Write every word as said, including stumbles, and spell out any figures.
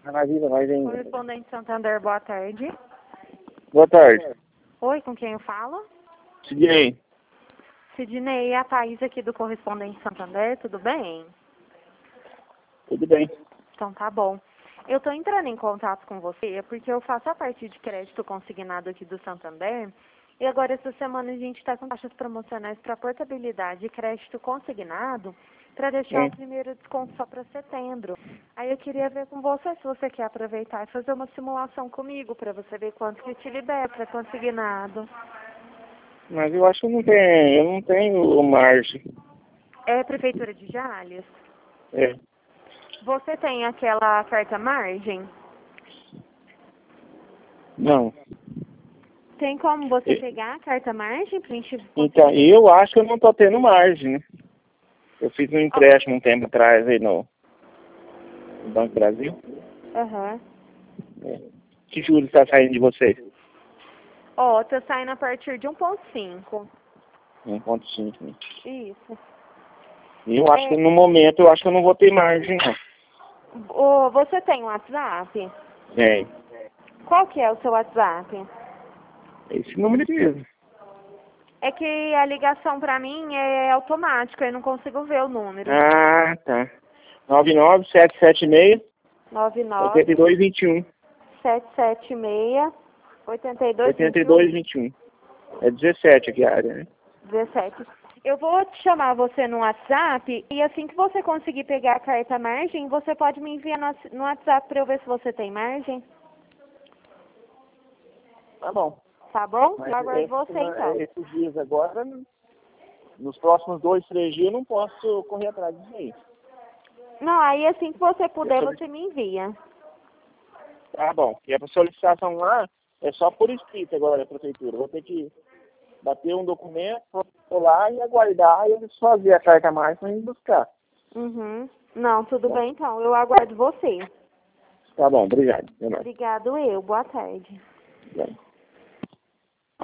Na vida, mas ainda. Correspondente Santander, boa tarde. Boa tarde. Oi, com quem eu falo? Sidney. Sidney, a Thaís aqui do Correspondente Santander, tudo bem? Tudo bem. Então tá bom. Eu estou entrando em contato com você porque eu faço a parte de crédito consignado aqui do Santander e agora essa semana a gente está com taxas promocionais para portabilidade e crédito consignado para deixar Sim. o primeiro desconto só para setembro. Aí eu queria ver com você se você quer aproveitar e fazer uma simulação comigo para você ver quanto que te libera para consignado. Mas eu acho que eu não tenho, eu não tenho margem. É Prefeitura de Jales? É. Você tem aquela carta margem? Não. Tem como você E- pegar a carta margem pra gente Então, conseguir? eu acho que eu não tô tendo margem, né? Eu fiz um empréstimo um tempo atrás aí no no Banco Brasil. Aham. É. Que juros está saindo de vocês? Ó, tá saindo a partir de um ponto cinco. um ponto cinco. Né? Isso. E eu acho É. que no momento, eu acho que eu não vou ter margem, não. Ô, você tem um WhatsApp? É. Qual que é o seu WhatsApp? Esse número mesmo. É que a ligação pra mim é automática, eu não consigo ver o número. Ah, tá. nove nove sete sete seis nove nove oito dois dois um. sete sete seis oito dois oitenta e dois dois vinte e um. É dezessete aqui a área, né? dezessete. Eu vou te chamar você no WhatsApp e assim que você conseguir pegar a carta margem, você pode me enviar no no WhatsApp para eu ver se você tem margem. Tá bom. Tá bom? Mas Eu aguardo esse- você então. esses dias agora, nos próximos dois, três dias, eu não posso correr atrás disso aí. Não, aí assim que você puder, Eu sou- você me envia. Tá bom. E a solicitação lá é só por escrito agora, a prefeitura. Eu vou ter que bater um documento, colar e aguardar e eles fazer a carta mais para ir buscar. Uhum. Não, tudo Tá. bem então. Eu aguardo você. Tá bom, obrigado. De nada. Obrigado eu. Boa tarde. Obrigado.